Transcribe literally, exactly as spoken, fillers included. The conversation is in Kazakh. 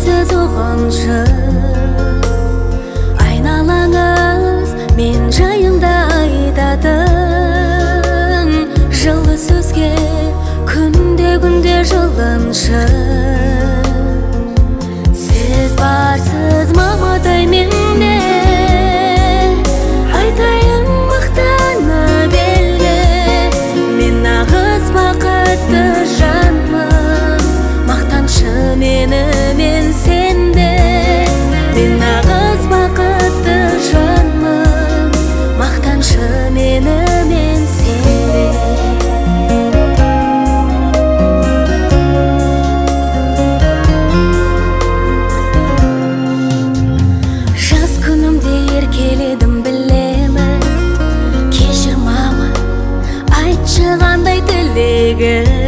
сіз оғаншы айналаңыз мен жайында айтатын жылы сөзге күнде-күнде жылыншы сіз барсыз мамадай менде айтайын мақтанып елге мен нағыз бақытты жанмын мақтаншы мені мен сенде мен нағыз бақытты жанмын мақтаншы мені мен сенде жас күнімде еркеледім білемін кешір мама айтшы қандай тілегің